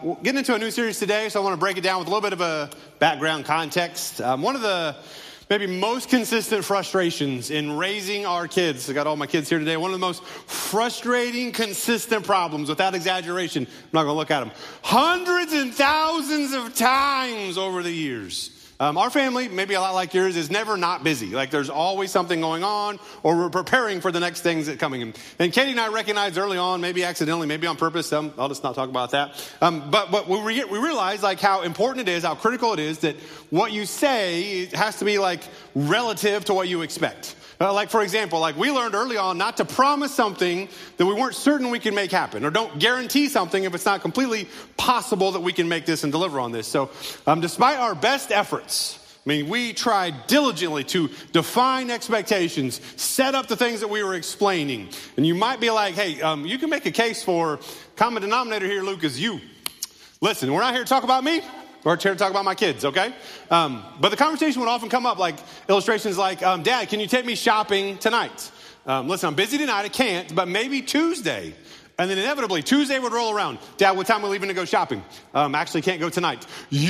We're getting into a new series today, so I want to break it down with a little bit of a background context. One of the maybe most consistent frustrations in raising our kids, I got all my kids here today, one of the most frustrating, consistent problems, without exaggeration, I'm not going to look at them, hundreds and thousands of times over the years. Our family, maybe a lot like yours, is never not busy. Like there's always something going on, or we're preparing for the next things that are coming. And Katie and I recognized early on, maybe accidentally, maybe on purpose, I'll just not talk about that. But we realize like how important it is, how critical it is that what you say has to be like relative to what you expect. Like, for example, like we learned early on not to promise something that we weren't certain we could make happen, or don't guarantee something if it's not completely possible that we can make this and deliver on this. So despite our best efforts, we tried diligently to define expectations, set up the things that we were explaining. And you might be like, hey, you can make a case for common denominator here, Luke, is you. Listen, we're not here to talk about me. We're here to talk about my kids, okay? But the conversation would often come up like illustrations like, Dad, can you take me shopping tonight? Listen, I'm busy tonight, I can't, but maybe Tuesday. And then inevitably, Tuesday would roll around. Dad, what time are we leaving to go shopping? Actually can't go tonight.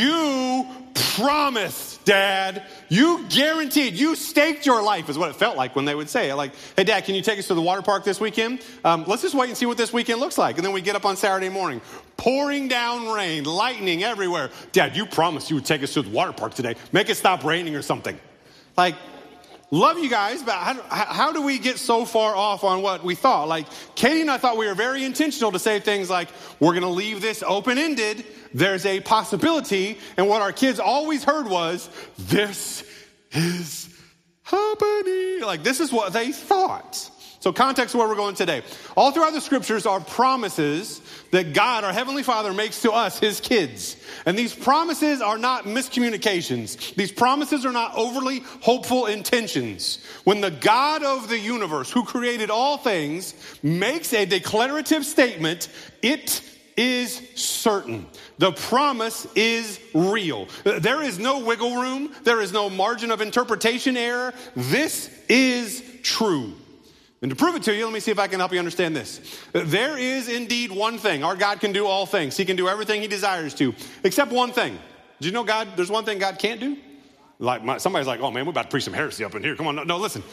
You promised, Dad. You guaranteed. You staked your life is what it felt like when they would say it. Like, hey, Dad, can you take us to the water park this weekend? Let's just wait and see what this weekend looks like. And then we get up on Saturday morning. Pouring down rain, lightning everywhere. Dad, you promised you would take us to the water park today. Make it stop raining or something. Like, love you guys, but how do we get so far off on what we thought? Like, Katie and I thought we were very intentional to say things like, we're going to leave this open-ended. There's a possibility. And what our kids always heard was, this is happening. Like, this is what they thought. So context where we're going today. All throughout the scriptures are promises that God, our Heavenly Father, makes to us, His kids. And these promises are not miscommunications. These promises are not overly hopeful intentions. When the God of the universe, who created all things, makes a declarative statement, it is certain. The promise is real. There is no wiggle room. There is no margin of interpretation error. This is true. And to prove it to you, let me see if I can help you understand this. There is indeed one thing. Our God can do all things. He can do everything He desires to, except one thing. Did you know there's one thing God can't do? Like somebody's like, oh man, we're about to preach some heresy up in here. Come on, no, listen.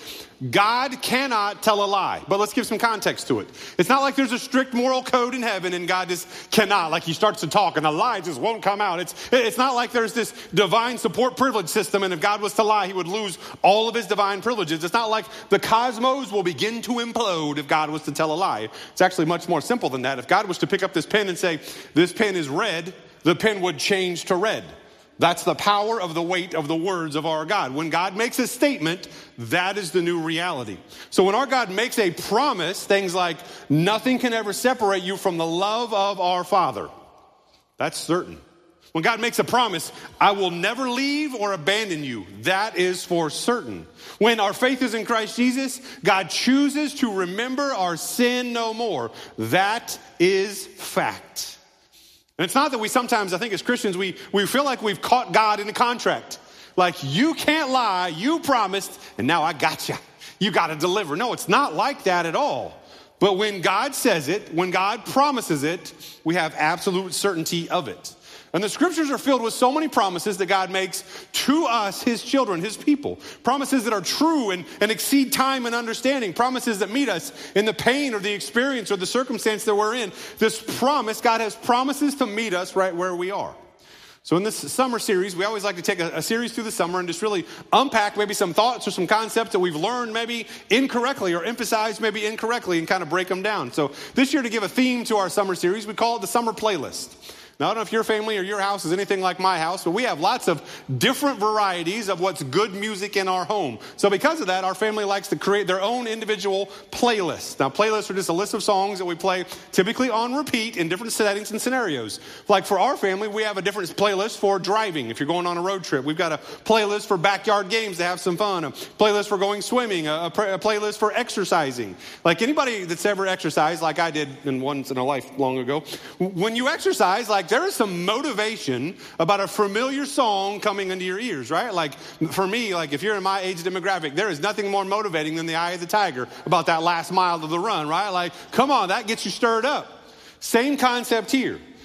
God cannot tell a lie, but let's give some context to it. It's not like there's a strict moral code in heaven and God just cannot, like He starts to talk and the lie just won't come out. It's not like there's this divine support privilege system and if God was to lie, He would lose all of His divine privileges. It's not like the cosmos will begin to implode if God was to tell a lie. It's actually much more simple than that. If God was to pick up this pen and say, this pen is red, the pen would change to red. That's the power of the weight of the words of our God. When God makes a statement, that is the new reality. So when our God makes a promise, things like nothing can ever separate you from the love of our Father, that's certain. When God makes a promise, I will never leave or abandon you, that is for certain. When our faith is in Christ Jesus, God chooses to remember our sin no more. That is fact. And it's not that we sometimes, I think as Christians, we feel like we've caught God in a contract. Like, you can't lie, you promised, and now I got you. You got to deliver. No, it's not like that at all. But when God says it, when God promises it, we have absolute certainty of it. And the scriptures are filled with so many promises that God makes to us, His children, His people. Promises that are true and exceed time and understanding. Promises that meet us in the pain or the experience or the circumstance that we're in. This promise, God has promises to meet us right where we are. So in this summer series, we always like to take a series through the summer and just really unpack maybe some thoughts or some concepts that we've learned maybe incorrectly or emphasized maybe incorrectly and kind of break them down. So this year, to give a theme to our summer series, we call it the Summer Playlist. Now, I don't know if your family or your house is anything like my house, but we have lots of different varieties of what's good music in our home. So because of that, our family likes to create their own individual playlists. Now, playlists are just a list of songs that we play typically on repeat in different settings and scenarios. Like for our family, we have a different playlist for driving. If you're going on a road trip, we've got a playlist for backyard games to have some fun, a playlist for going swimming, a playlist for exercising. Like anybody that's ever exercised, like I did once in a life long ago, when you exercise, like there is some motivation about a familiar song coming into your ears, right? Like for me, like if you're in my age demographic, there is nothing more motivating than the Eye of the Tiger about that last mile of the run, right? Like, come on, that gets you stirred up. Same concept here.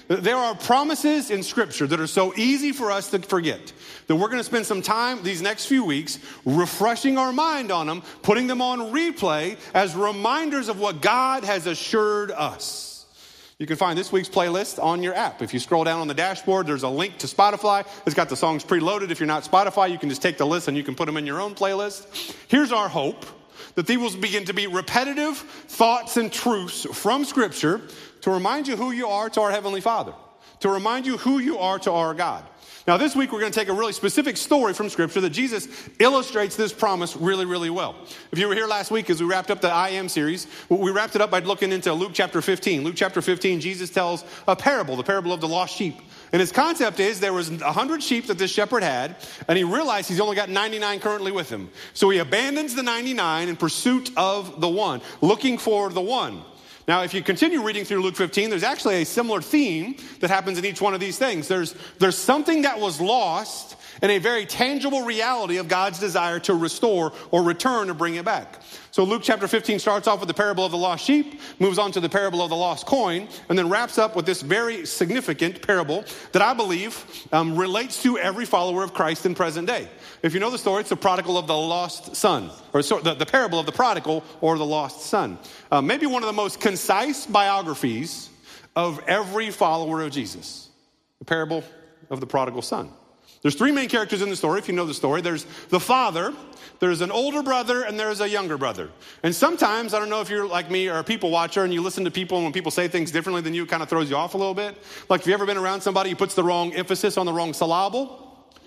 There are promises in Scripture that are so easy for us to forget that we're going to spend some time these next few weeks refreshing our mind on them, putting them on replay as reminders of what God has assured us. You can find this week's playlist on your app. If you scroll down on the dashboard, there's a link to Spotify. It's got the songs preloaded. If you're not Spotify, you can just take the list and you can put them in your own playlist. Here's our hope, that these will begin to be repetitive thoughts and truths from Scripture to remind you who you are to our Heavenly Father, to remind you who you are to our God. Now, this week, we're going to take a really specific story from Scripture that Jesus illustrates this promise really, really well. If you were here last week as we wrapped up the I Am series, we wrapped it up by looking into Luke chapter 15. Luke chapter 15, Jesus tells a parable, the parable of the lost sheep. And his concept is there was 100 sheep that this shepherd had, and he realized he's only got 99 currently with him. So he abandons the 99 in pursuit of the one, looking for the one. Now, if you continue reading through Luke 15, there's actually a similar theme that happens in each one of these things. There's something that was lost and a very tangible reality of God's desire to restore or return or bring it back. So Luke chapter 15 starts off with the parable of the lost sheep, moves on to the parable of the lost coin, and then wraps up with this very significant parable that I believe relates to every follower of Christ in present day. If you know the story, it's the prodigal of the lost son, or the parable of the prodigal or the lost son. Maybe one of the most concise biographies of every follower of Jesus, the parable of the prodigal son. There's three main characters in the story, if you know the story. There's the father, there's an older brother, and there's a younger brother. And sometimes, I don't know if you're like me or a people watcher and you listen to people and when people say things differently than you, it kind of throws you off a little bit. Like if you've ever been around somebody who puts the wrong emphasis on the wrong syllable,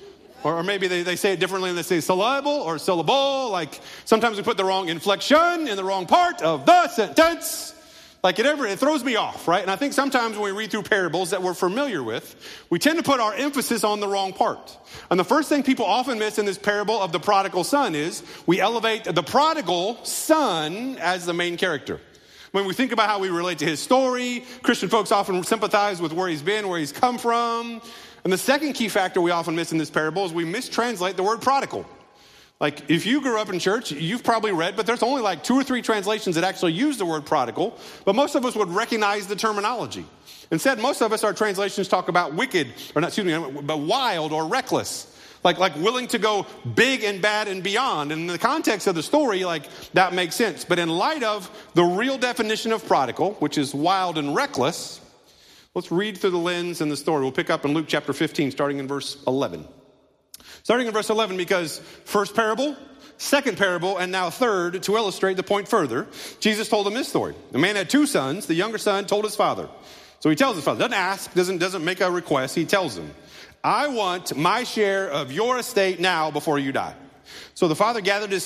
or maybe they say it differently and they say syllable or syllable. Like sometimes we put the wrong inflection in the wrong part of the sentence. Like it throws me off, right? And I think sometimes when we read through parables that we're familiar with, we tend to put our emphasis on the wrong part. And the first thing people often miss in this parable of the prodigal son is we elevate the prodigal son as the main character. When we think about how we relate to his story, Christian folks often sympathize with where he's been, where he's come from. And the second key factor we often miss in this parable is we mistranslate the word prodigal. Like, if you grew up in church, you've probably read, but there's only like 2 or 3 translations that actually use the word prodigal, but most of us would recognize the terminology. Instead, most of us, our translations talk about wicked, but wild or reckless, like willing to go big and bad and beyond. And in the context of the story, that makes sense. But in light of the real definition of prodigal, which is wild and reckless, let's read through the lens in the story. We'll pick up in Luke chapter 15, starting in verse 11. Starting in verse 11, because first parable, second parable, and now third, to illustrate the point further, Jesus told him this story. The man had 2 sons. The younger son told his father. So he tells his father, doesn't ask, doesn't make a request. He tells him, I want my share of your estate now before you die. So the father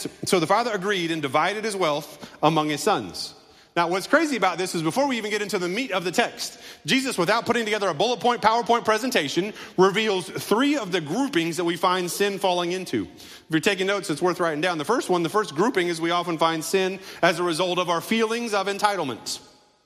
agreed and divided his wealth among his sons. Now, what's crazy about this is before we even get into the meat of the text, Jesus, without putting together a bullet point PowerPoint presentation, reveals 3 of the groupings that we find sin falling into. If you're taking notes, it's worth writing down. The first grouping is we often find sin as a result of our feelings of entitlement.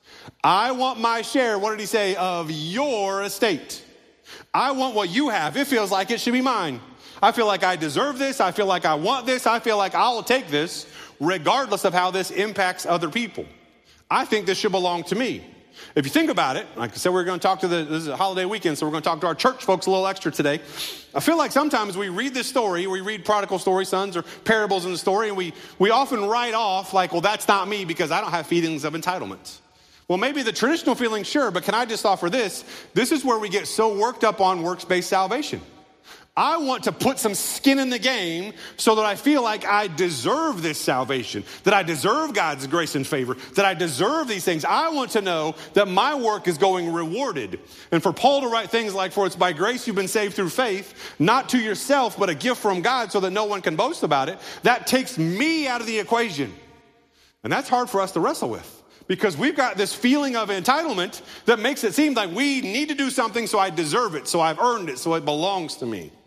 I want my share, what did he say, of your estate. I want what you have. It feels like it should be mine. I feel like I deserve this. I feel like I want this. I feel like I'll take this, regardless of how this impacts other people. I think this should belong to me. If you think about it, like I said, we're going to talk this is a holiday weekend, so we're going to talk to our church folks a little extra today. I feel like sometimes we read this story, we read prodigal story, sons, or parables in the story, and we often write off like, well, that's not me because I don't have feelings of entitlement. Well, maybe the traditional feeling, sure, but can I just offer this? This is where we get so worked up on works-based salvation. I want to put some skin in the game so that I feel like I deserve this salvation, that I deserve God's grace and favor, that I deserve these things. I want to know that my work is going rewarded. And for Paul to write things like, for it's by grace you've been saved through faith, not to yourself, but a gift from God so that no one can boast about it, that takes me out of the equation. And that's hard for us to wrestle with. Because we've got this feeling of entitlement that makes it seem like we need to do something so I deserve it, so I've earned it, so it belongs to me.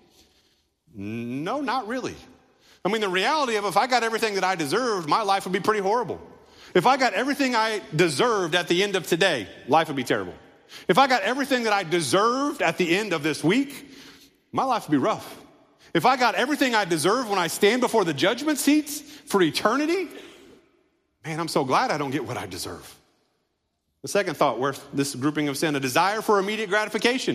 No, not really. I mean, the reality of if I got everything that I deserved, my life would be pretty horrible. If I got everything I deserved at the end of today, life would be terrible. If I got everything that I deserved at the end of this week, my life would be rough. If I got everything I deserve when I stand before the judgment seats for eternity, man, I'm so glad I don't get what I deserve. The second thought worth this grouping of sin, a desire for immediate gratification.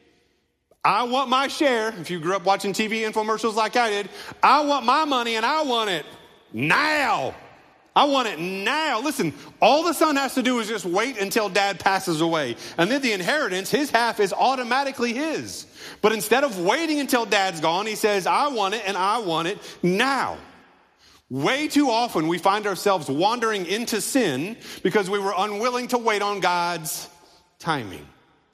I want my share. If you grew up watching TV infomercials like I did, I want my money and I want it now. I want it now. Listen, all the son has to do is just wait until dad passes away. And then the inheritance, his half, is automatically his. But instead of waiting until dad's gone, he says, I want it and I want it now. Way too often we find ourselves wandering into sin because we were unwilling to wait on God's timing.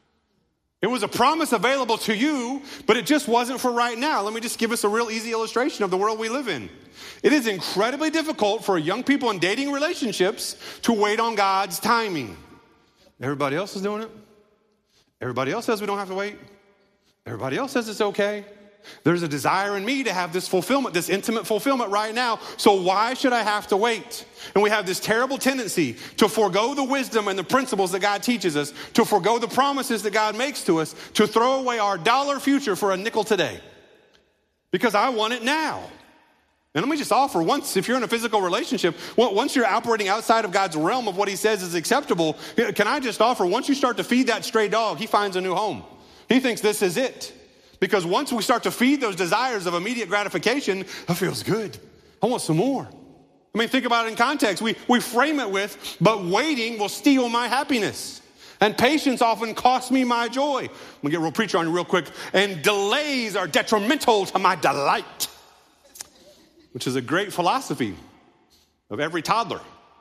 It was a promise available to you, but it just wasn't for right now. Let me just give us a real easy illustration of the world we live in. It is incredibly difficult for young people in dating relationships to wait on God's timing. Everybody else is doing it. Everybody else says we don't have to wait. Everybody else says it's okay. There's a desire in me to have this fulfillment, this intimate fulfillment right now. So why should I have to wait? And we have this terrible tendency to forego the wisdom and the principles that God teaches us, to forego the promises that God makes to us, to throw away our dollar future for a nickel today. Because I want it now. And let me just offer, once, if you're in a physical relationship, once you're operating outside of God's realm of what he says is acceptable, can I just offer, once you start to feed that stray dog, he finds a new home. He thinks this is it. Because once we start to feed those desires of immediate gratification, it feels good. I want some more. I mean, think about it in context. We frame it with, but waiting will steal my happiness. And patience often costs me my joy. I'm going to get a real preacher on you real quick. And delays are detrimental to my delight. Which is a great philosophy of every toddler.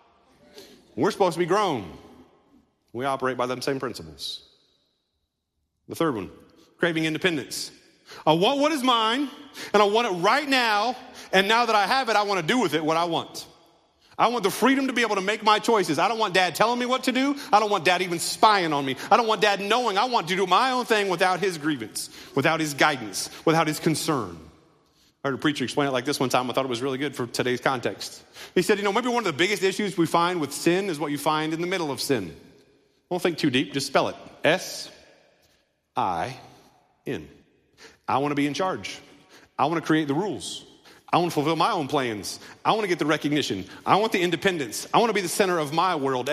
We're supposed to be grown. We operate by them same principles. The third one. Craving independence. I want what is mine, and I want it right now, and now that I have it, I want to do with it what I want. I want the freedom to be able to make my choices. I don't want dad telling me what to do. I don't want dad even spying on me. I don't want dad knowing. I want to do my own thing without his grievance, without his guidance, without his concern. I heard a preacher explain it like this one time. I thought it was really good for today's context. He said, maybe one of the biggest issues we find with sin is what you find in the middle of sin. Don't think too deep. Just spell it. S-I-N. I want to be in charge. I want to create the rules. I want to fulfill my own plans. I want to get the recognition. I want the independence. I want to be the center of my world.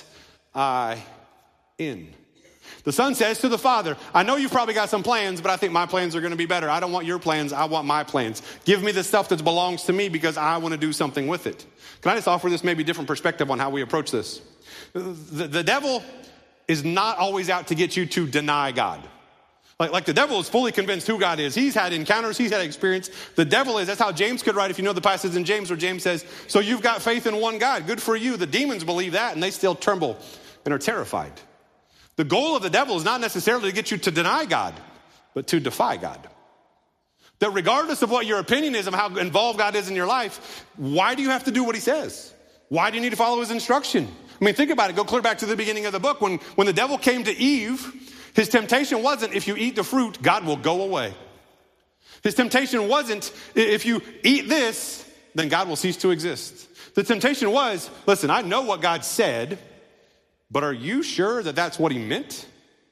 S-I-N. The son says to the father, I know you've probably got some plans, but I think my plans are going to be better. I don't want your plans. I want my plans. Give me the stuff that belongs to me because I want to do something with it. Can I just offer this maybe different perspective on how we approach this? The devil is not always out to get you to deny God. Like the devil is fully convinced who God is. He's had encounters. He's had experience. The devil is. That's how James could write, if you know the passage in James where James says, so you've got faith in one God. Good for you. The demons believe that, and they still tremble and are terrified. The goal of the devil is not necessarily to get you to deny God, but to defy God. That regardless of what your opinion is of how involved God is in your life, why do you have to do what he says? Why do you need to follow his instruction? I mean, think about it. Go clear back to the beginning of the book. When the devil came to Eve, his temptation wasn't, if you eat the fruit, God will go away. His temptation wasn't, if you eat this, then God will cease to exist. The temptation was, listen, I know what God said, but are you sure that that's what he meant?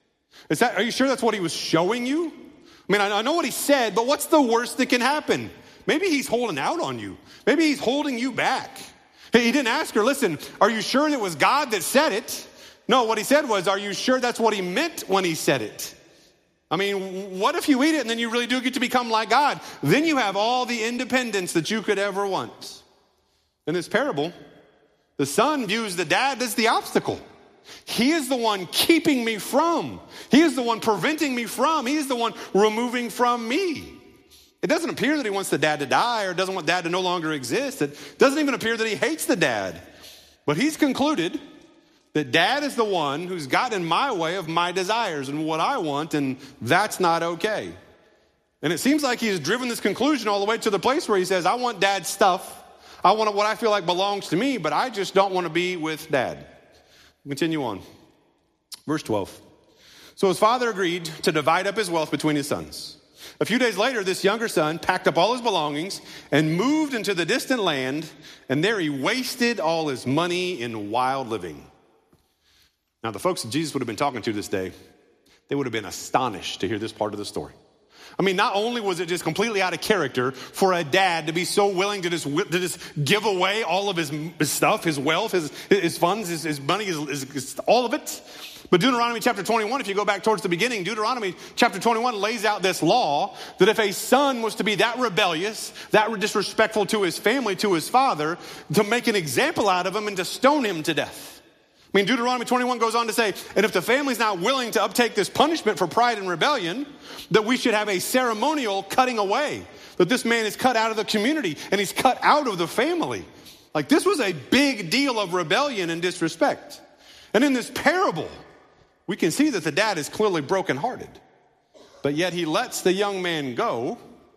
Are you sure that's what he was showing you? I mean, I know what he said, but what's the worst that can happen? Maybe he's holding out on you. Maybe he's holding you back. He didn't ask her, listen, are you sure it was God that said it? No, what he said was, are you sure that's what he meant when he said it? I mean, what if you eat it and then you really do get to become like God? Then you have all the independence that you could ever want. In this parable, the son views the dad as the obstacle. He is the one keeping me from. He is the one preventing me from. He is the one removing from me. It doesn't appear that he wants the dad to die or doesn't want dad to no longer exist. It doesn't even appear that he hates the dad. But he's concluded that dad is the one who's gotten in my way of my desires and what I want, and that's not okay. And it seems like he's driven this conclusion all the way to the place where he says, I want dad's stuff. I want what I feel like belongs to me, but I just don't want to be with dad. Continue on. Verse 12. So his father agreed to divide up his wealth between his sons. A few days later, this younger son packed up all his belongings and moved into the distant land, and there he wasted all his money in wild living. Now, the folks that Jesus would have been talking to this day, they would have been astonished to hear this part of the story. I mean, not only was it just completely out of character for a dad to be so willing to just give away all of his stuff, his wealth, his funds, his money, his all of it. But Deuteronomy chapter 21, if you go back towards the beginning, Deuteronomy chapter 21 lays out this law that if a son was to be that rebellious, that disrespectful to his family, to his father, to make an example out of him and to stone him to death. I mean, Deuteronomy 21 goes on to say, and if the family's not willing to uptake this punishment for pride and rebellion, that we should have a ceremonial cutting away, that this man is cut out of the community and he's cut out of the family. Like, this was a big deal of rebellion and disrespect. And in this parable, we can see that the dad is clearly brokenhearted, but yet he lets the young man go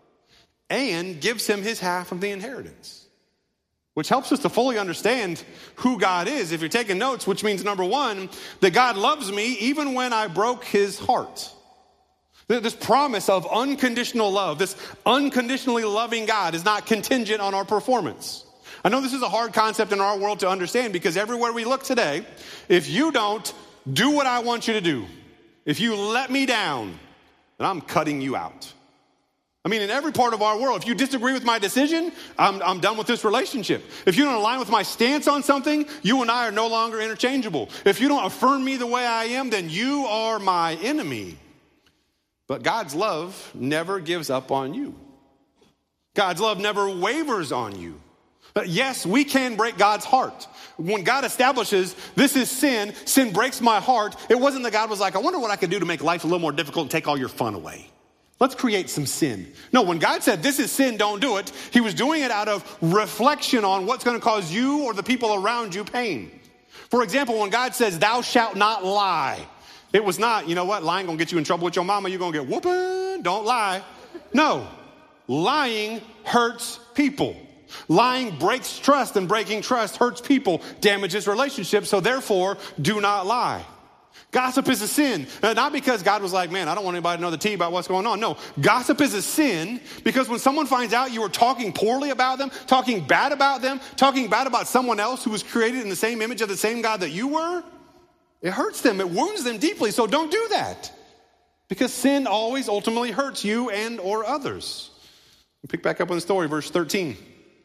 and gives him his half of the inheritance, which helps us to fully understand who God is. If you're taking notes, which means number one, that God loves me even when I broke his heart. This promise of unconditional love, this unconditionally loving God is not contingent on our performance. I know this is a hard concept in our world to understand because everywhere we look today, if you don't do what I want you to do, if you let me down, then I'm cutting you out. I mean, in every part of our world, if you disagree with my decision, I'm done with this relationship. If you don't align with my stance on something, you and I are no longer interchangeable. If you don't affirm me the way I am, then you are my enemy. But God's love never gives up on you. God's love never wavers on you. Yes, we can break God's heart. When God establishes this is sin, sin breaks my heart, it wasn't that God was like, I wonder what I could do to make life a little more difficult and take all your fun away. Let's create some sin. No, when God said this is sin, don't do it, he was doing it out of reflection on what's going to cause you or the people around you pain. For example, when God says thou shalt not lie, it was not, you know what, lying going to get you in trouble with your mama, you're going to get whooping, don't lie. No, lying hurts people. Lying breaks trust, and breaking trust hurts people, damages relationships, so therefore, do not lie. Gossip is a sin. Not because God was like, man, I don't want anybody to know the tea about what's going on. No, gossip is a sin because when someone finds out you were talking poorly about them, talking bad about them, talking bad about someone else who was created in the same image of the same God that you were, it hurts them. It wounds them deeply, so don't do that. Because sin always ultimately hurts you and or others. We pick back up on the story, verse 13.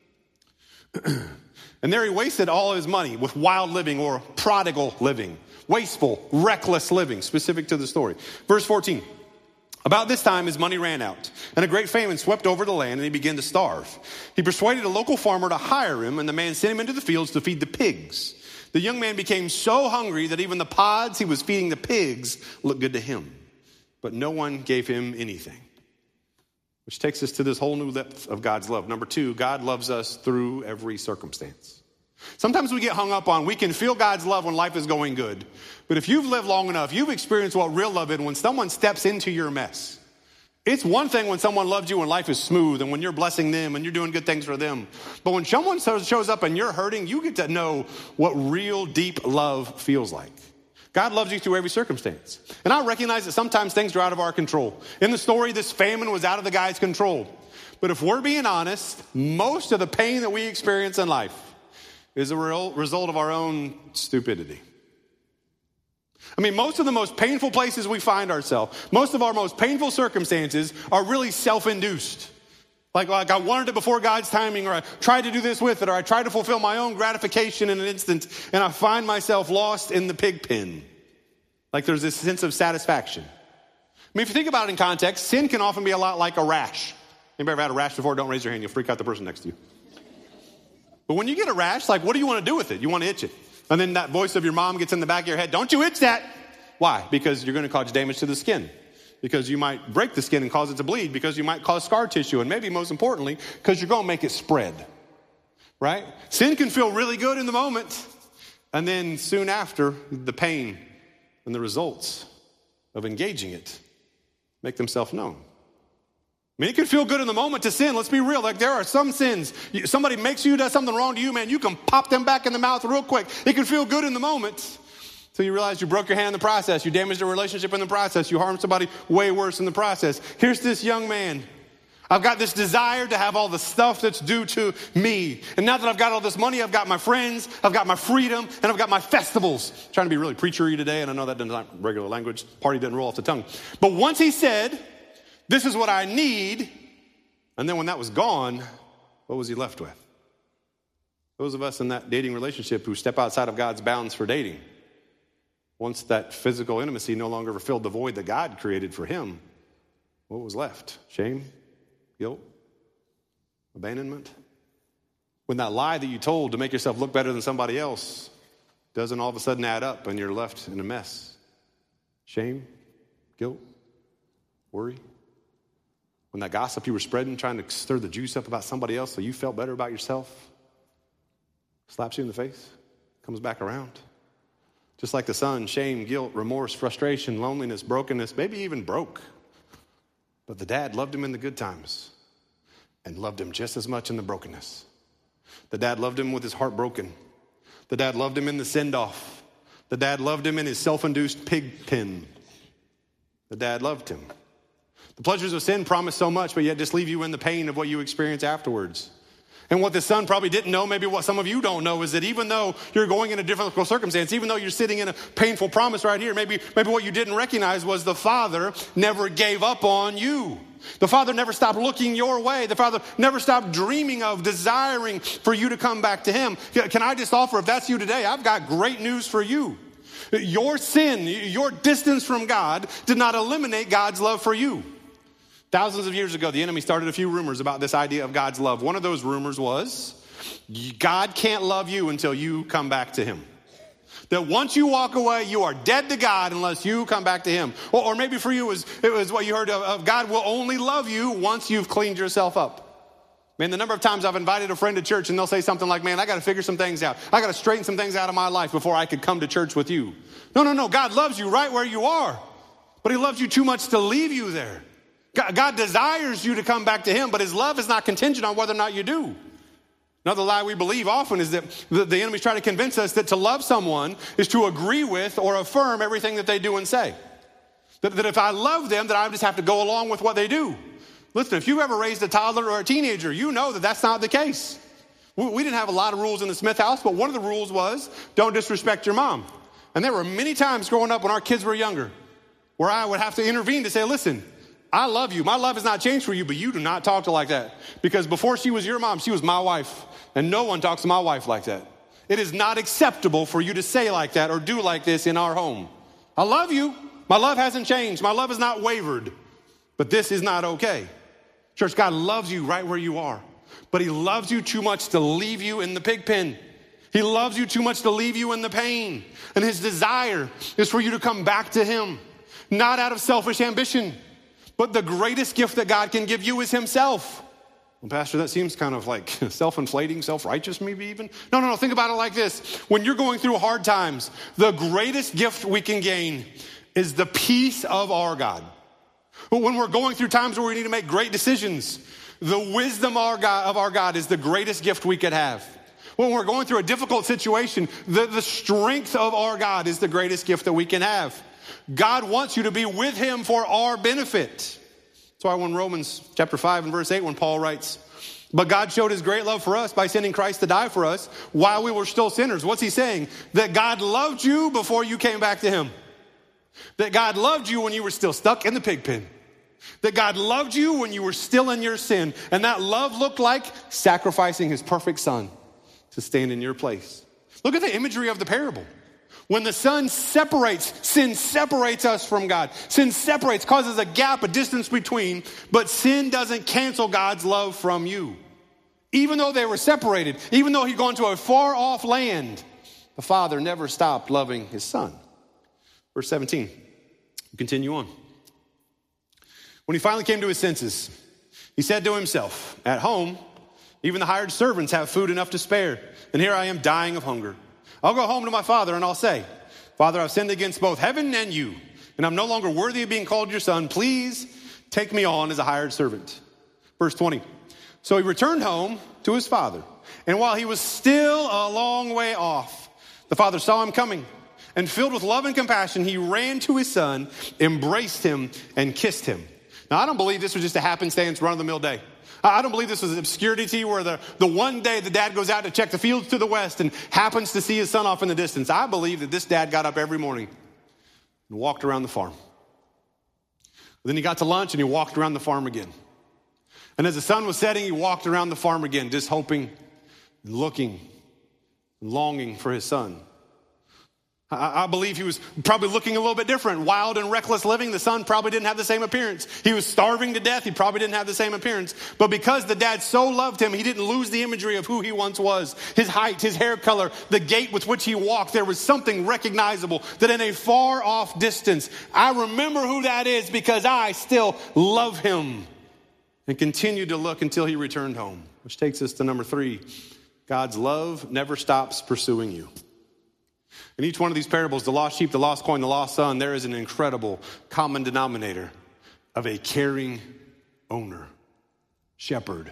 And there he wasted all of his money with wild living or prodigal living, wasteful, reckless living, specific to the story. Verse 14, about this time his money ran out, and a great famine swept over the land, and he began to starve. He persuaded a local farmer to hire him, and the man sent him into the fields to feed the pigs. The young man became so hungry that even the pods he was feeding the pigs looked good to him, but no one gave him anything. Which takes us to this whole new depth of God's love. Number two, God loves us through every circumstance. Sometimes we get hung up on, we can feel God's love when life is going good. But if you've lived long enough, you've experienced what real love is when someone steps into your mess. It's one thing when someone loves you when life is smooth and when you're blessing them and you're doing good things for them. But when someone shows up and you're hurting, you get to know what real deep love feels like. God loves you through every circumstance. And I recognize that sometimes things are out of our control. In the story, this famine was out of the guy's control. But if we're being honest, most of the pain that we experience in life is a result of our own stupidity. I mean, most of the most painful places we find ourselves, most of our most painful circumstances are really self-induced. Like I wanted it before God's timing, or I tried to do this with it, or I tried to fulfill my own gratification in an instant, and I find myself lost in the pig pen. Like there's this sense of satisfaction. I mean, if you think about it in context, sin can often be a lot like a rash. Anybody ever had a rash before? Don't raise your hand. You'll freak out the person next to you. But when you get a rash, like, what do you want to do with it? You want to itch it. And then that voice of your mom gets in the back of your head. Don't you itch that. Why? Because you're going to cause damage to the skin. Because you might break the skin and cause it to bleed, because you might cause scar tissue, and maybe most importantly, because you're going to make it spread, right? Sin can feel really good in the moment, and then soon after, the pain and the results of engaging it make themselves known. I mean, it can feel good in the moment to sin. Let's be real. Like there are some sins. Somebody makes you do something wrong to you, man, you can pop them back in the mouth real quick. It can feel good in the moment. So you realize you broke your hand in the process. You damaged a relationship in the process. You harmed somebody way worse in the process. Here's this young man. I've got this desire to have all the stuff that's due to me. And now that I've got all this money, I've got my friends, I've got my freedom, and I've got my festivals. I'm trying to be really preachery today, and I know that doesn't regular language. Party doesn't roll off the tongue. But once he said, This is what I need. And then when that was gone, what was he left with? Those of us in that dating relationship who step outside of God's bounds for dating, once that physical intimacy no longer fulfilled the void that God created for him, what was left? Shame, guilt, abandonment? When that lie that you told to make yourself look better than somebody else doesn't all of a sudden add up and you're left in a mess. Shame, guilt, worry. When that gossip you were spreading, trying to stir the juice up about somebody else so you felt better about yourself, slaps you in the face, comes back around. Just like the son, shame, guilt, remorse, frustration, loneliness, brokenness, maybe even broke. But the dad loved him in the good times and loved him just as much in the brokenness. The dad loved him with his heart broken. The dad loved him in the send-off. The dad loved him in his self-induced pig pen. The dad loved him. The pleasures of sin promise so much, but yet just leave you in the pain of what you experience afterwards. And what the son probably didn't know, maybe what some of you don't know, is that even though you're going in a difficult circumstance, even though you're sitting in a painful promise right here, maybe what you didn't recognize was the Father never gave up on you. The Father never stopped looking your way. The Father never stopped dreaming of, desiring for you to come back to him. Can I just offer, if that's you today, I've got great news for you. Your sin, your distance from God did not eliminate God's love for you. Thousands of years ago, the enemy started a few rumors about this idea of God's love. One of those rumors was, God can't love you until you come back to him. That once you walk away, you are dead to God unless you come back to him. Or maybe for you, it was what you heard of God will only love you once you've cleaned yourself up. Man, the number of times I've invited a friend to church and they'll say something like, man, I got to figure some things out. I got to straighten some things out of my life before I could come to church with you. No. God loves you right where you are. But he loves you too much to leave you there. God desires you to come back to him, but his love is not contingent on whether or not you do. Another lie we believe often is that the enemies try to convince us that to love someone is to agree with or affirm everything that they do and say. That if I love them, that I just have to go along with what they do. Listen, if you've ever raised a toddler or a teenager, you know that that's not the case. We didn't have a lot of rules in the Smith house, but one of the rules was don't disrespect your mom. And there were many times growing up when our kids were younger where I would have to intervene to say, listen, I love you. My love has not changed for you, but you do not talk to like that. Because before she was your mom, she was my wife. And no one talks to my wife like that. It is not acceptable for you to say like that or do like this in our home. I love you. My love hasn't changed. My love has not wavered. But this is not okay. Church, God loves you right where you are. But he loves you too much to leave you in the pig pen. He loves you too much to leave you in the pain. And his desire is for you to come back to him. Not out of selfish ambition. But the greatest gift that God can give you is himself. Well, Pastor, that seems kind of like self-inflating, self-righteous maybe even. No. Think about it like this. When you're going through hard times, the greatest gift we can gain is the peace of our God. When we're going through times where we need to make great decisions, the wisdom of our God is the greatest gift we could have. When we're going through a difficult situation, the strength of our God is the greatest gift that we can have. God wants you to be with him for our benefit. That's why when Romans chapter 5 and verse 8, when Paul writes, but God showed his great love for us by sending Christ to die for us while we were still sinners. What's he saying? That God loved you before you came back to him. That God loved you when you were still stuck in the pig pen. That God loved you when you were still in your sin. And that love looked like sacrificing his perfect son to stand in your place. Look at the imagery of the parable. When the son separates, sin separates us from God. Sin separates, causes a gap, a distance between, but sin doesn't cancel God's love from you. Even though they were separated, even though he'd gone to a far off land, the father never stopped loving his son. Verse 17, continue on. When he finally came to his senses, he said to himself, at home, even the hired servants have food enough to spare, and here I am dying of hunger. I'll go home to my father and I'll say, Father, I've sinned against both heaven and you, and I'm no longer worthy of being called your son. Please take me on as a hired servant. Verse 20. So he returned home to his father, and while he was still a long way off, the father saw him coming, and filled with love and compassion, he ran to his son, embraced him, and kissed him. Now, I don't believe this was just a happenstance, run-of-the-mill day. I don't believe this was an obscurity where the one day the dad goes out to check the fields to the west and happens to see his son off in the distance. I believe that this dad got up every morning and walked around the farm. Then he got to lunch and he walked around the farm again. And as the sun was setting, he walked around the farm again, just hoping and looking and longing for his son. I believe he was probably looking a little bit different. Wild and reckless living, the son probably didn't have the same appearance. He was starving to death, he probably didn't have the same appearance. But because the dad so loved him, he didn't lose the imagery of who he once was. His height, his hair color, the gait with which he walked, there was something recognizable that in a far off distance, I remember who that is because I still love him. And continued to look until he returned home. Which takes us to number 3. God's love never stops pursuing you. In each one of these parables, the lost sheep, the lost coin, the lost son, there is an incredible common denominator of a caring owner, shepherd,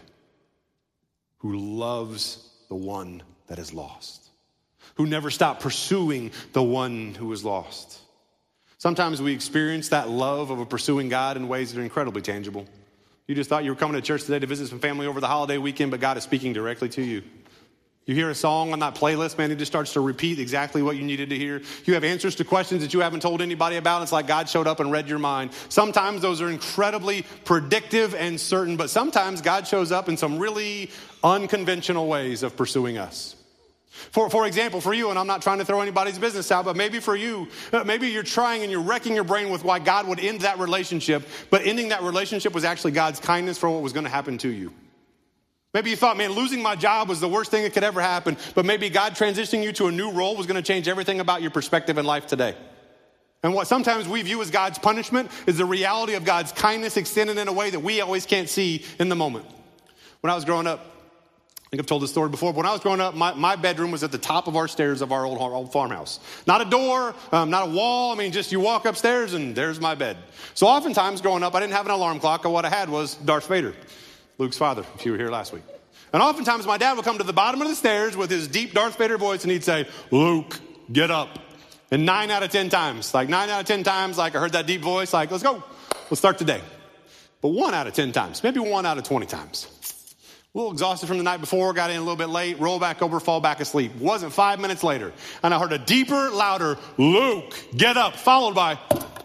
who loves the one that is lost, who never stopped pursuing the one who is lost. Sometimes we experience that love of a pursuing God in ways that are incredibly tangible. You just thought you were coming to church today to visit some family over the holiday weekend, but God is speaking directly to you. You hear a song on that playlist, man, it just starts to repeat exactly what you needed to hear. You have answers to questions that you haven't told anybody about. It's like God showed up and read your mind. Sometimes those are incredibly predictive and certain, but sometimes God shows up in some really unconventional ways of pursuing us. For example, for you, and I'm not trying to throw anybody's business out, but maybe for you, maybe you're trying and you're wrecking your brain with why God would end that relationship, but ending that relationship was actually God's kindness for what was going to happen to you. Maybe you thought, man, losing my job was the worst thing that could ever happen, but maybe God transitioning you to a new role was going to change everything about your perspective in life today. And what sometimes we view as God's punishment is the reality of God's kindness extended in a way that we always can't see in the moment. When I was growing up, I think I've told this story before, but when I was growing up, my bedroom was at the top of our stairs of our old farmhouse. Not a door, not a wall. I mean, just you walk upstairs and there's my bed. So oftentimes growing up, I didn't have an alarm clock. What I had was Darth Vader, Luke's father, if you were here last week. And oftentimes my dad would come to the bottom of the stairs with his deep Darth Vader voice and he'd say, Luke, get up. And 9 out of 10 times, I heard that deep voice, let's go. Let's start today. But 1 out of 10 times, maybe 1 out of 20 times. A little exhausted from the night before, got in a little bit late, roll back over, fall back asleep. Wasn't 5 minutes later. And I heard a deeper, louder, Luke, get up, followed by.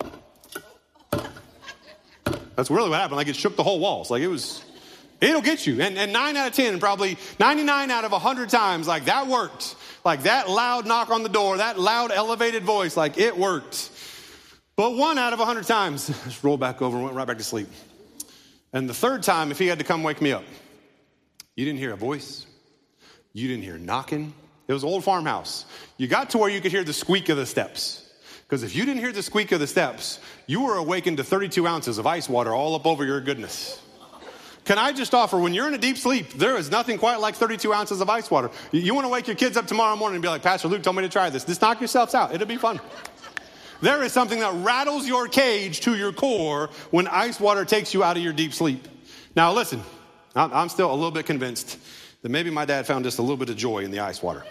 That's really what happened. It shook the whole walls. It'll get you. And 9 out of 10, probably 99 out of 100 times, that worked. That loud knock on the door, that loud elevated voice, it worked. But 1 out of 100 times, just rolled back over and went right back to sleep. And the third time, if he had to come wake me up, you didn't hear a voice. You didn't hear knocking. It was an old farmhouse. You got to where you could hear the squeak of the steps. Because if you didn't hear the squeak of the steps, you were awakened to 32 ounces of ice water all up over your goodness. Can I just offer, when you're in a deep sleep, there is nothing quite like 32 ounces of ice water. You want to wake your kids up tomorrow morning and be like, Pastor Luke told me to try this. Just knock yourselves out. It'll be fun. There is something that rattles your cage to your core when ice water takes you out of your deep sleep. Now listen, I'm still a little bit convinced that maybe my dad found just a little bit of joy in the ice water.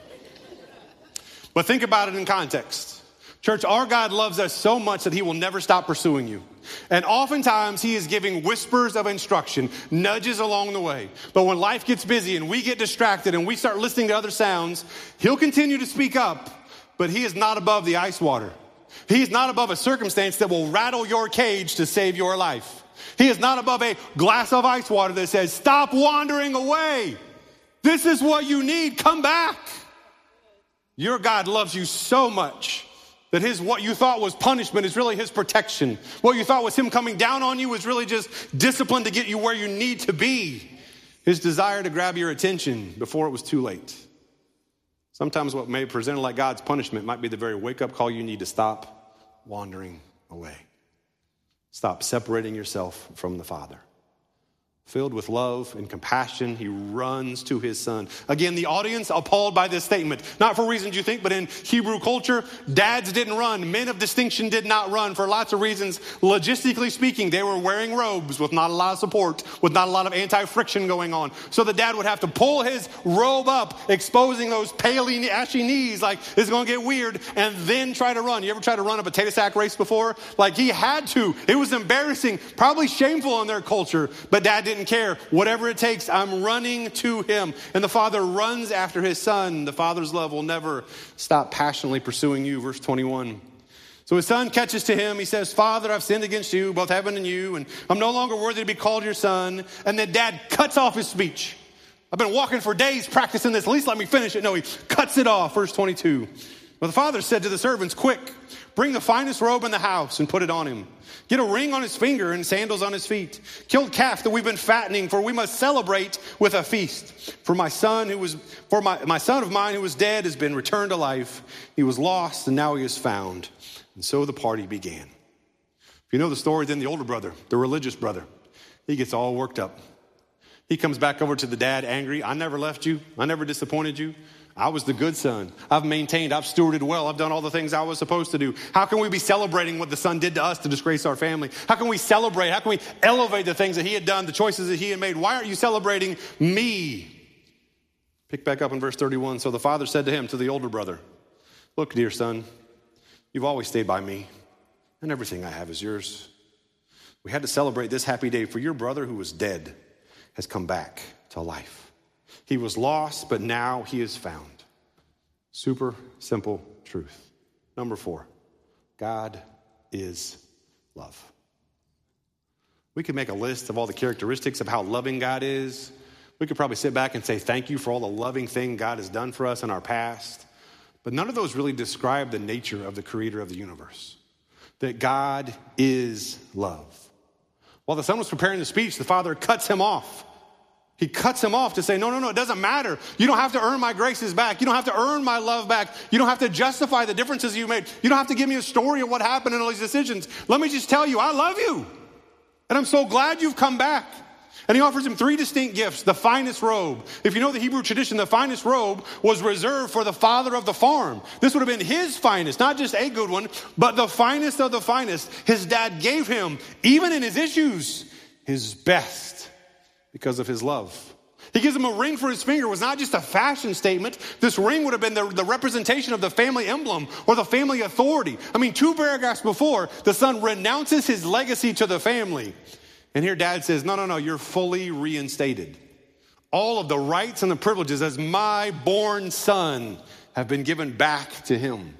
But think about it in context. Church, our God loves us so much that he will never stop pursuing you. And oftentimes he is giving whispers of instruction, nudges along the way. But when life gets busy and we get distracted and we start listening to other sounds, he'll continue to speak up, but he is not above the ice water. He is not above a circumstance that will rattle your cage to save your life. He is not above a glass of ice water that says, stop wandering away. This is what you need. Come back. Your God loves you so much that what you thought was punishment is really his protection. What you thought was him coming down on you is really just discipline to get you where you need to be. His desire to grab your attention before it was too late. Sometimes what may be presented like God's punishment might be the very wake-up call you need to stop wandering away. Stop separating yourself from the Father. Filled with love and compassion, he runs to his son. Again, the audience appalled by this statement. Not for reasons you think, but in Hebrew culture, dads didn't run. Men of distinction did not run for lots of reasons. Logistically speaking, they were wearing robes with not a lot of support, with not a lot of anti-friction going on. So the dad would have to pull his robe up, exposing those paley, ashy knees, it's going to get weird, and then try to run. You ever try to run a potato sack race before? He had to. It was embarrassing, probably shameful in their culture, but dad didn't care. Whatever it takes, I'm running to him. And the father runs after his son. The father's love will never stop passionately pursuing you. Verse 21. So his son catches to him. He says, Father, I've sinned against you, both heaven and you, and I'm no longer worthy to be called your son. And then dad cuts off his speech. I've been walking for days practicing this. At least let me finish it. No, he cuts it off. Verse 22. Well, the father said to the servants, quick, bring the finest robe in the house and put it on him. Get a ring on his finger and sandals on his feet. Kill the calf that we've been fattening, for we must celebrate with a feast. For my son my son of mine who was dead has been returned to life. He was lost and now he is found. And so the party began. If you know the story, then the older brother, the religious brother, he gets all worked up. He comes back over to the dad angry. I never left you. I never disappointed you. I was the good son. I've maintained, I've stewarded well. I've done all the things I was supposed to do. How can we be celebrating what the son did to us to disgrace our family? How can we celebrate? How can we elevate the things that he had done, the choices that he had made? Why aren't you celebrating me? Pick back up in verse 31. So the father said to him, to the older brother, look, dear son, you've always stayed by me, and everything I have is yours. We had to celebrate this happy day, for your brother who was dead has come back to life. He was lost, but now he is found. Super simple truth. Number 4, God is love. We could make a list of all the characteristics of how loving God is. We could probably sit back and say thank you for all the loving thing God has done for us in our past. But none of those really describe the nature of the creator of the universe. That God is love. While the son was preparing the speech, the father cuts him off. He cuts him off to say, no, it doesn't matter. You don't have to earn my graces back. You don't have to earn my love back. You don't have to justify the differences you made. You don't have to give me a story of what happened in all these decisions. Let me just tell you, I love you. And I'm so glad you've come back. And he offers him 3 distinct gifts, the finest robe. If you know the Hebrew tradition, the finest robe was reserved for the father of the farm. This would have been his finest, not just a good one, but the finest of the finest. His dad gave him, even in his issues, his best because of his love. He gives him a ring for his finger. It was not just a fashion statement. This ring would have been the representation of the family emblem or the family authority. I mean, 2 paragraphs before, the son renounces his legacy to the family. And here dad says, no, you're fully reinstated. All of the rights and the privileges as my born son have been given back to him.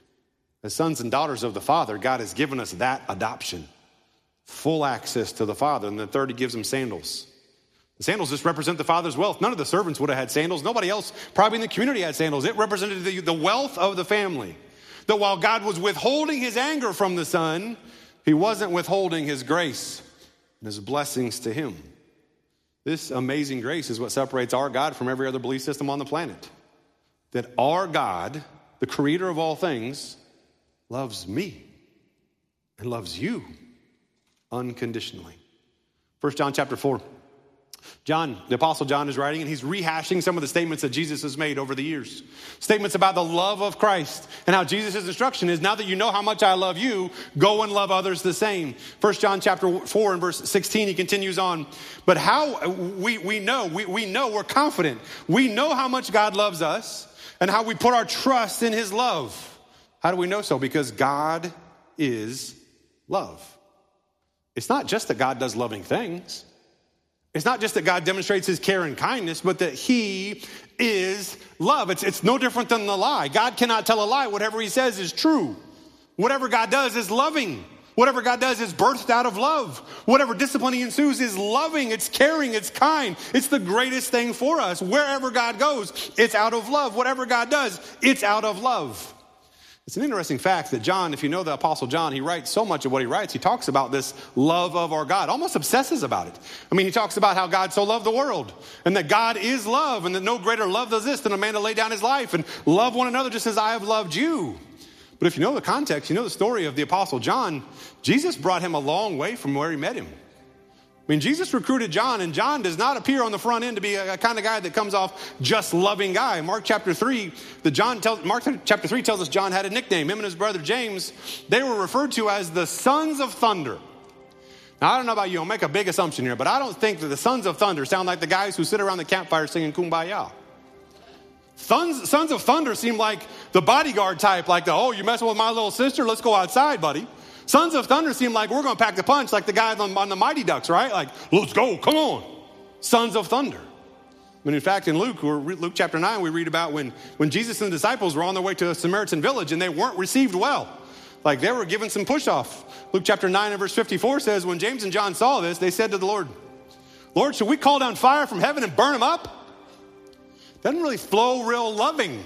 As sons and daughters of the Father, God has given us that adoption. Full access to the Father. And the third, he gives him sandals. The sandals just represent the Father's wealth. None of the servants would have had sandals. Nobody else probably in the community had sandals. It represented the wealth of the family. That while God was withholding his anger from the son, he wasn't withholding his grace and his blessings to him. This amazing grace is what separates our God from every other belief system on the planet. That our God, the creator of all things, loves me and loves you unconditionally. 1 John chapter 4. John, the Apostle John is writing, and he's rehashing some of the statements that Jesus has made over the years. Statements about the love of Christ and how Jesus' instruction is, now that you know how much I love you, go and love others the same. 1 John chapter 4 and verse 16, he continues on. But how we know, we're confident. We know how much God loves us and how we put our trust in his love. How do we know so? Because God is love. It's not just that God does loving things. It's not just that God demonstrates his care and kindness, but that he is love. It's no different than the lie. God cannot tell a lie. Whatever he says is true. Whatever God does is loving. Whatever God does is birthed out of love. Whatever discipline he ensues is loving, it's caring, it's kind. It's the greatest thing for us. Wherever God goes, it's out of love. Whatever God does, it's out of love. It's an interesting fact that John, if you know the Apostle John, he writes so much of what he writes. He talks about this love of our God, almost obsesses about it. I mean, he talks about how God so loved the world and that God is love and that no greater love does this than a man to lay down his life and love one another just as I have loved you. But if you know the context, you know the story of the Apostle John, Jesus brought him a long way from where he met him. I mean, Jesus recruited John, and John does not appear on the front end to be a kind of guy that comes off just loving guy. Mark chapter 3 tells us John had a nickname. Him and his brother James, they were referred to as the sons of thunder. Now, I don't know about you, I'll make a big assumption here, but I don't think that the sons of thunder sound like the guys who sit around the campfire singing Kumbaya. Sons of thunder seem like the bodyguard type, like you messing with my little sister? Let's go outside, buddy. Sons of thunder seem like we're going to pack the punch like the guy on the Mighty Ducks, right? Like, let's go, come on. Sons of thunder. But in fact, in Luke chapter 9, we read about when Jesus and the disciples were on their way to a Samaritan village and they weren't received well. Like they were giving some push off. Luke chapter 9 and verse 54 says, when James and John saw this, they said to the Lord, Lord, should we call down fire from heaven and burn them up? Doesn't really flow real loving.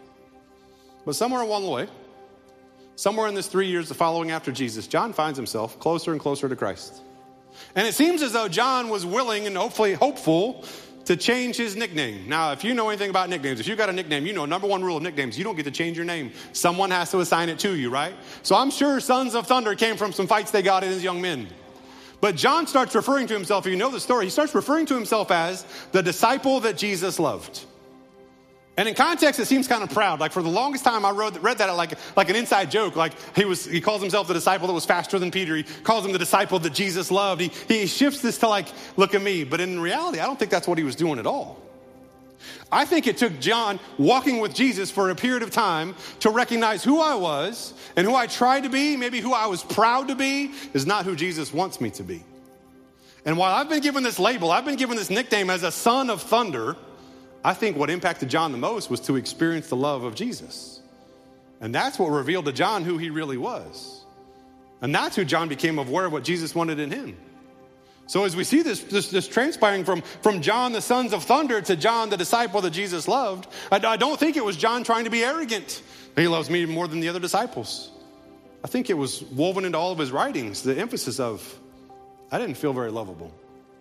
But somewhere along the way, somewhere in this 3 years of following after Jesus, John finds himself closer and closer to Christ. And it seems as though John was willing and hopefully hopeful to change his nickname. Now, if you know anything about nicknames, if you got a nickname, you know number one rule of nicknames, you don't get to change your name. Someone has to assign it to you, right? So I'm sure Sons of Thunder came from some fights they got in as young men. But John starts referring to himself, if you know the story, he starts referring to himself as the disciple that Jesus loved. And in context, it seems kind of proud. Like for the longest time, I read that like an inside joke. Like he calls himself the disciple that was faster than Peter. He calls him the disciple that Jesus loved. He shifts this to like, look at me. But in reality, I don't think that's what he was doing at all. I think it took John walking with Jesus for a period of time to recognize who I was and who I tried to be, maybe who I was proud to be, is not who Jesus wants me to be. And while I've been given this label, I've been given this nickname as a son of thunder, I think what impacted John the most was to experience the love of Jesus. And that's what revealed to John who he really was. And that's who John became aware of what Jesus wanted in him. So as we see this transpiring from John, the sons of thunder, to John, the disciple that Jesus loved, I don't think it was John trying to be arrogant. He loves me more than the other disciples. I think it was woven into all of his writings, the emphasis of, I didn't feel very lovable.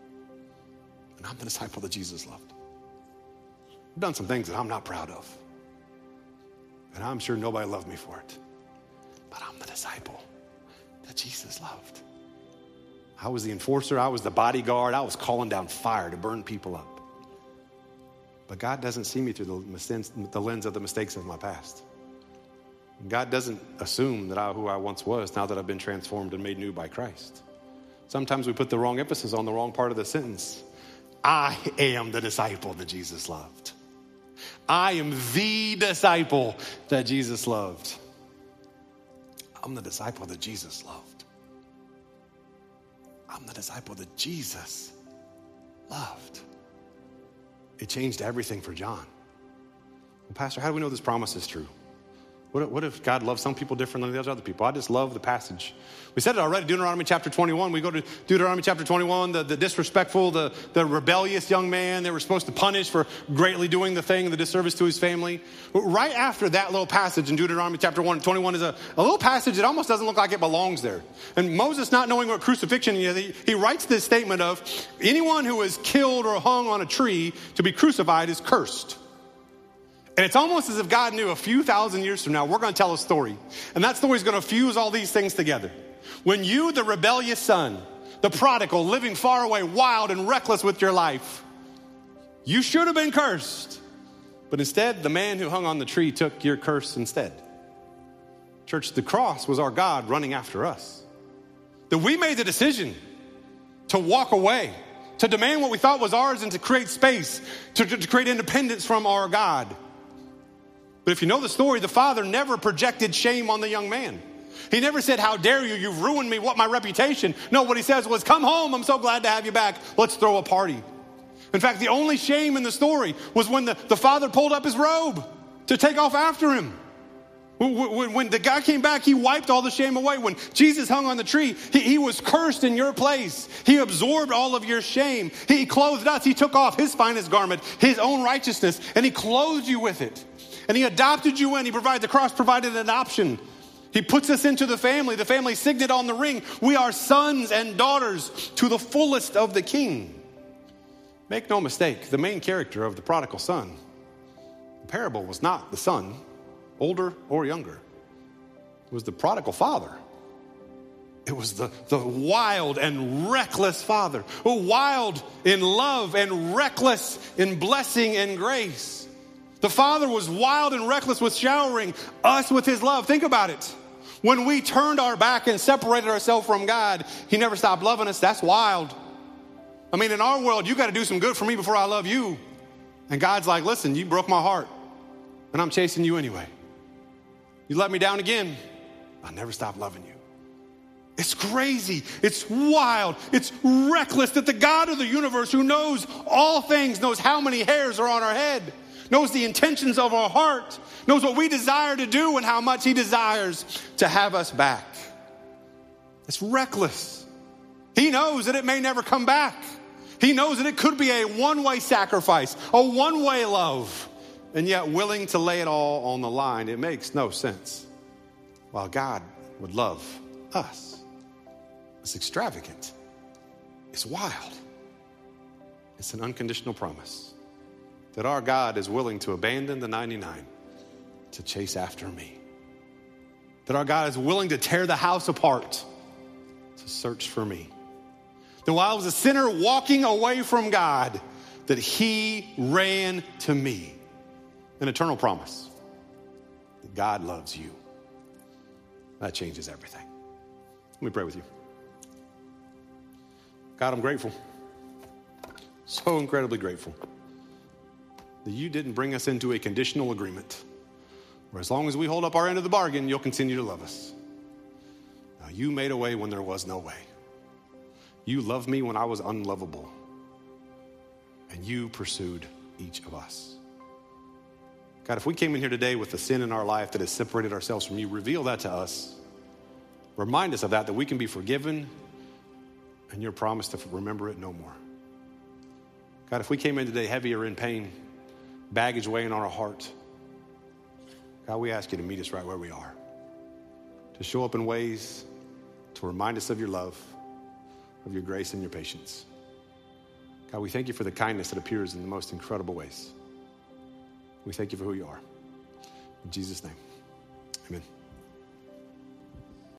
And I'm the disciple that Jesus loved. I've done some things that I'm not proud of. And I'm sure nobody loved me for it. But I'm the disciple that Jesus loved. I was the enforcer. I was the bodyguard. I was calling down fire to burn people up. But God doesn't see me through the lens of the mistakes of my past. God doesn't assume that who I once was now that I've been transformed and made new by Christ. Sometimes we put the wrong emphasis on the wrong part of the sentence. I am the disciple that Jesus loved. I am the disciple that Jesus loved. I'm the disciple that Jesus loved. I'm the disciple that Jesus loved. It changed everything for John. Well, Pastor, how do we know this promise is true? What if God loves some people differently than other people? I just love the passage. We said it already, Deuteronomy chapter 21. We go to Deuteronomy chapter 21, the disrespectful, the rebellious young man they were supposed to punish for greatly doing the thing, the disservice to his family. Right after that little passage in Deuteronomy chapter 21 is a little passage that almost doesn't look like it belongs there. And Moses, not knowing what crucifixion is, he writes this statement of, anyone who is killed or hung on a tree to be crucified is cursed. And it's almost as if God knew a few thousand years from now, we're going to tell a story. And that story is going to fuse all these things together. When you, the rebellious son, the prodigal, living far away, wild and reckless with your life, you should have been cursed. But instead, the man who hung on the tree took your curse instead. Church, the cross was our God running after us. That we made the decision to walk away, to demand what we thought was ours and to create space, to create independence from our God. But if you know the story, the father never projected shame on the young man. He never said, how dare you, you've ruined me, what my reputation. No, what he says was, come home, I'm so glad to have you back. Let's throw a party. In fact, the only shame in the story was when the father pulled up his robe to take off after him. When the guy came back, he wiped all the shame away. When Jesus hung on the tree, he was cursed in your place. He absorbed all of your shame. He clothed us. He took off his finest garment, his own righteousness, and he clothed you with it. And he adopted you in. The cross provided an option. He puts us into the family signet on the ring. We are sons and daughters to the fullest of the King. Make no mistake, the main character of the prodigal son, the parable was not the son, older or younger. It was the prodigal father. It was the wild and reckless father, wild in love and reckless in blessing and grace. The father was wild and reckless with showering us with his love. Think about it. When we turned our back and separated ourselves from God, he never stopped loving us. That's wild. I mean, in our world, you got to do some good for me before I love you. And God's like, listen, you broke my heart, and I'm chasing you anyway. You let me down again, I'll never stop loving you. It's crazy. It's wild. It's reckless that the God of the universe, who knows all things, knows how many hairs are on our head, knows the intentions of our heart, knows what we desire to do and how much he desires to have us back. It's reckless. He knows that it may never come back. He knows that it could be a one-way sacrifice, a one-way love, and yet willing to lay it all on the line. It makes no sense. While God would love us. It's extravagant. It's wild. It's an unconditional promise that our God is willing to abandon the 99 to chase after me. That our God is willing to tear the house apart to search for me. That while I was a sinner walking away from God, that he ran to me. An eternal promise that God loves you. That changes everything. Let me pray with you. God, I'm grateful. So incredibly grateful that you didn't bring us into a conditional agreement where as long as we hold up our end of the bargain, you'll continue to love us. Now, you made a way when there was no way. You loved me when I was unlovable. And you pursued each of us. God, if we came in here today with the sin in our life that has separated ourselves from you, reveal that to us. Remind us of that we can be forgiven and your promise to remember it no more. God, if we came in today heavy or in pain, baggage weighing on our heart, God, we ask you to meet us right where we are. To show up in ways to remind us of your love, of your grace and your patience. God, we thank you for the kindness that appears in the most incredible ways. We thank you for who you are. In Jesus' name, amen.